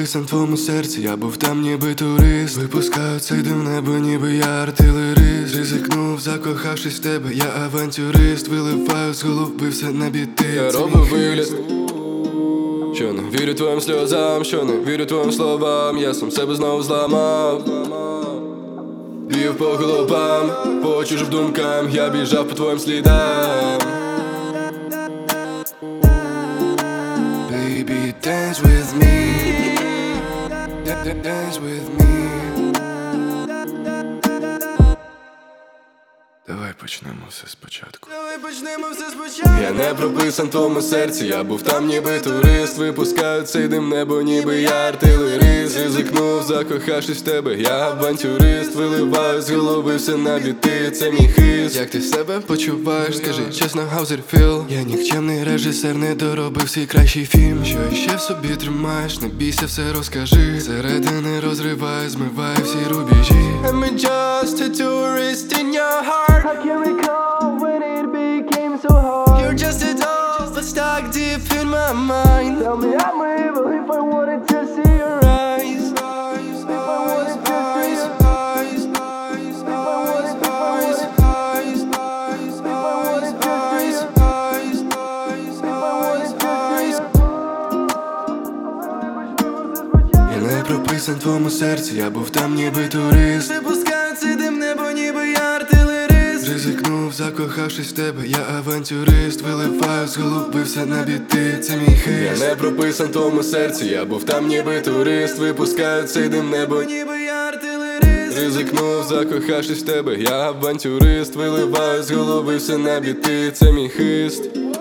прописан в твоєму серці, я був там ніби турист. Випускаю цей дим в небо, ніби я артилерист. Ризикнув, закохавшись в тебе, я авантюрист. Виливаю з голови все на біти. Я роблю вигляд, що не вірю твоїм сльозам, що не вірю твоїм словам. Я сам себе знову зламав, бів по головам, по чужим думкам. Я біжав по твоїм слідам. Baby, dance with me. Dance with me. Давай почнемо все спочатку. Я не прописан в твоєму серці, я був там ніби турист. Випускаю цей дим в небо, ніби я артилерист. Ризикнув, закохавшись в тебе, я авантюрист. Виливаю з голови все на біти, це мій хист. Як ти себе почуваєш, скажи чесно, how's it feel? Я нікчемний режисер, не доробив свій кращий фільм. Що іще в собі тримаєш, не бійся, все розкажи. Середини розриває, змиває всі рубежі. I'm just a tourist in your heart. I can't recall when it became so hard. You're just a doll, but stuck deep in my mind. Tell me I'm evil if I wanted to see your eyes. Я не прописан в твоєму серці, я був там ніби турист. Випускаю цей дим в небо, ніби я артилерист. Ризикнув, закохавшись в тебе, я авантюрист. Виливаю з голови все на біти, це мій хист. Я не прописан в твоєму серці, я був там ніби турист. Випускаю цей дим в небо, ніби я артилерист. Ризикнув, закохавшись в тебе, я авантюрист. Виливаю з голови все на біти, це мій хист.